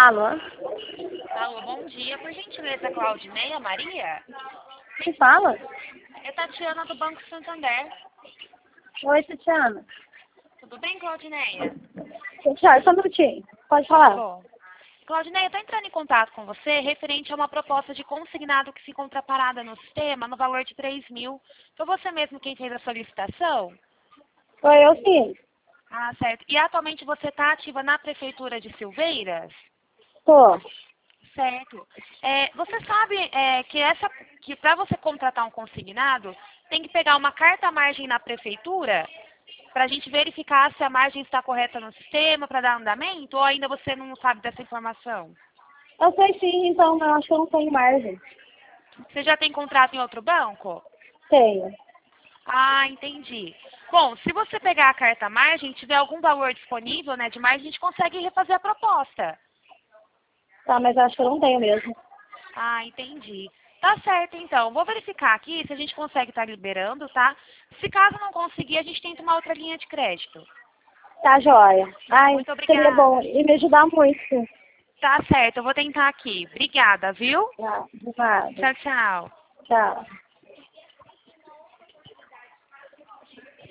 Alô? Alô, bom dia. Por gentileza, Claudineia Maria? Quem fala? É Tatiana do Banco Santander. Oi, Tatiana. Tudo bem, Claudineia? Tatiana, só um minutinho. Pode Tá falar? bom. Claudineia, estou entrando em contato com você referente a uma proposta de consignado que se encontra parada no sistema no valor de 3.000. Foi você mesmo quem fez a solicitação? Oi, eu sim. Ah, certo. E atualmente você está ativa na Prefeitura de Silveiras? Tô. Certo. Você sabe que para você contratar um consignado, tem que pegar uma carta-margem na Prefeitura para a gente verificar se a margem está correta no sistema para dar andamento, ou ainda você não sabe dessa informação? Eu sei sim, então eu acho que eu não tenho margem. Você já tem contrato em outro banco? Tenho. Ah, entendi. Bom, se você pegar a carta-margem e tiver algum valor disponível, né, de margem, a gente consegue refazer a proposta. Tá, mas eu acho que eu não tenho mesmo. Ah, entendi. Tá certo, então. Vou verificar aqui se a gente consegue estar liberando, tá? Se caso não conseguir, a gente tenta uma outra linha de crédito. Tá, joia. Ai, Muito seria bom. obrigada. E me ajudar muito. Tá certo, eu vou tentar aqui. Obrigada, viu? Tá, de nada. Tchau, tchau. Tchau.